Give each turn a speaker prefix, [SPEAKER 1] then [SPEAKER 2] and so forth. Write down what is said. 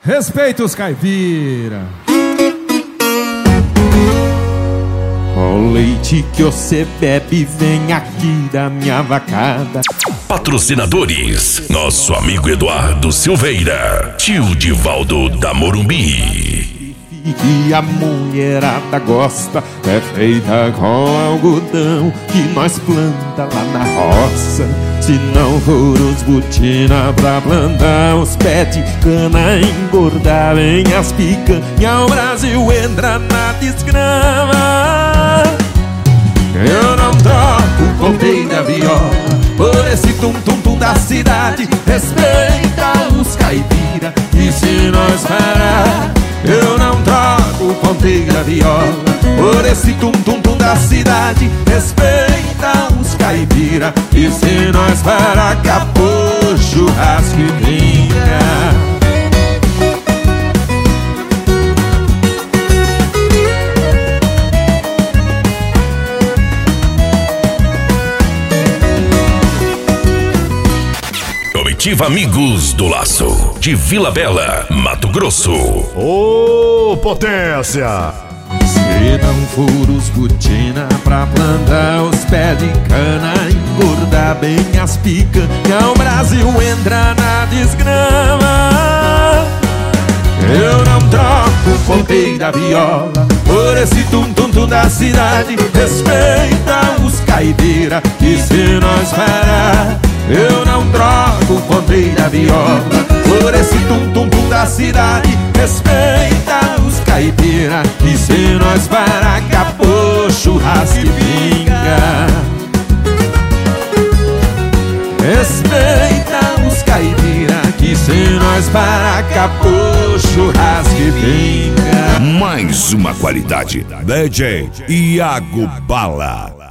[SPEAKER 1] Respeita os caipira.
[SPEAKER 2] O leite que você bebe vem aqui da minha vacada.
[SPEAKER 3] Patrocinadores: nosso amigo Eduardo Silveira, tio Divaldo da Morumbi.
[SPEAKER 2] E a mulherada gosta, é feita com algodão que nós planta lá na roça. Se não for os botina pra plantar os pés de cana, engordar vem as picanha, o Brasil entra na desgrama. Eu não troco o ponteio da viola por esse tum-tum-tum da cidade. Respeita os caipira, e se nós parar, eu não troco o ponteio da viola por esse tum-tum-tum da cidade. Respeita os caipira, e se nós parar, acabou churrasco e brinca.
[SPEAKER 3] Comitiva Amigos do Laço, de Vila Bela, Mato Grosso.
[SPEAKER 4] Ô, potência!
[SPEAKER 2] Se não for os botina pra plantar os pés de cana, engordar bem as picanha, o Brasil entra na desgrama. Eu não troco o ponteio da viola por esse tum-tum-tum da cidade. Respeita os caipira, e se nós parar, eu não troco o ponteio da viola por esse tum-tum-tum da cidade. Respeita os caipira, e se nós parar, acabou churrasco e pinga. Respeita os caipira, que se nós parar, acabou churrasco e pinga.
[SPEAKER 3] Mais uma qualidade.
[SPEAKER 4] DJ Iago Bala.